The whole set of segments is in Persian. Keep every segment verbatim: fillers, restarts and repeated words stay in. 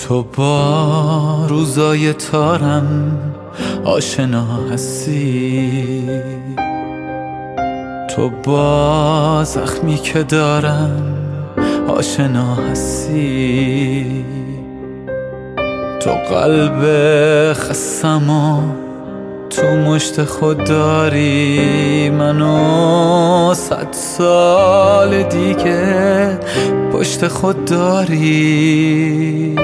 تو با روزای تارم آشنا هستی، تو با زخمی که دارم آشنا هستی، تو قلب خستم و تو مشت خود داری، منو صد سال دیگه پشت خود داری.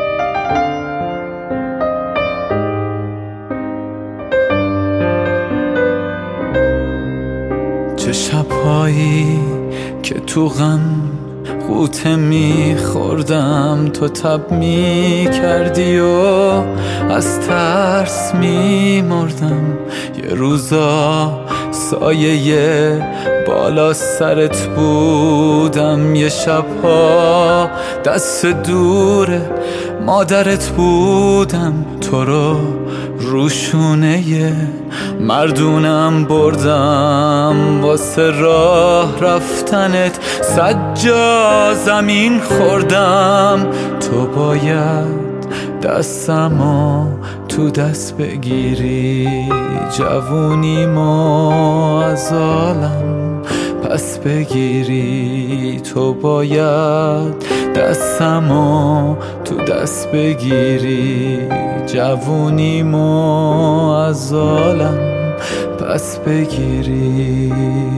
چه شبهایی که تو غم غوطه میخوردم، تو تب میکردی و از ترس میمردم. یه روزا سایه بالا سرت بودم، یه شبها دست دور مادرت بودم. تو رو روشونه مردونم بردم، واسه راه رفتنت سجا زمین خوردم. تو باید دستمو تو دست بگیری، جوونیمو از عالم پس بگیری. تو باید دستمو تو دست بگیری، جوونیمو از عالم پس بگیری.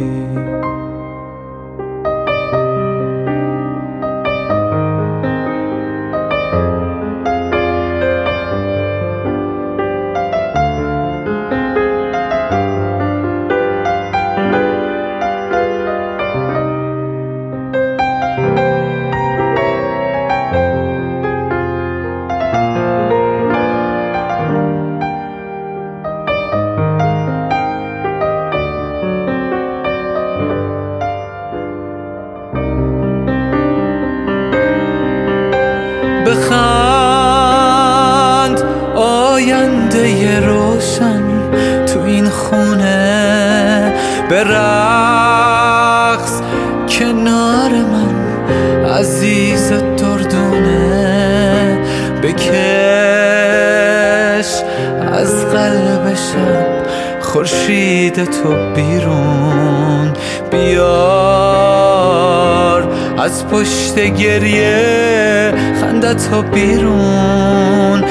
بخند آینده روشن تو این خونه، به رقص کنار من عزیز دردونه. بکش از قلب شب خورشید تو بیرون، بیار از پشت گریه خندتو بیرون.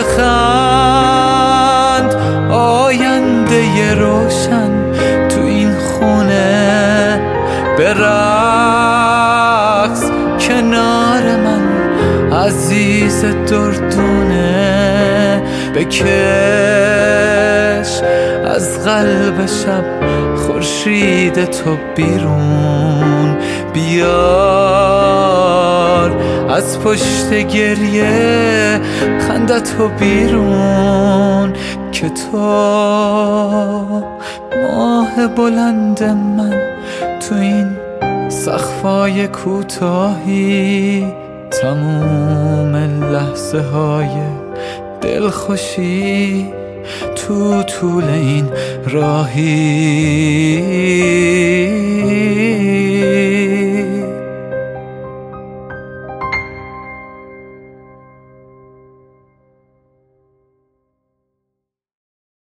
بخند آینده روشن تو این خونه، به رقص کنار من عزیز دردونه. بکش از قلب شب خورشید تو بیرون، بیار از پشت گریه خندتو بیرون. که تو ماه بلند من تو این سقفای کوتاهی، تموم لحظه های دلخوشی تو طول این راهی.